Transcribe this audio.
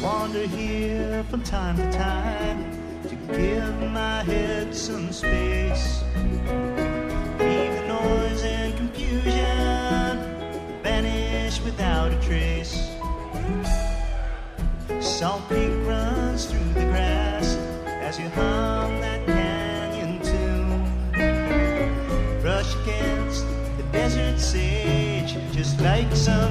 wander here from time to time to give my head some space. Leave the noise and confusion, vanish without a trace. Salt Creek runs through the grass as you hum that canyon tune. Brush against the desert sage, just like some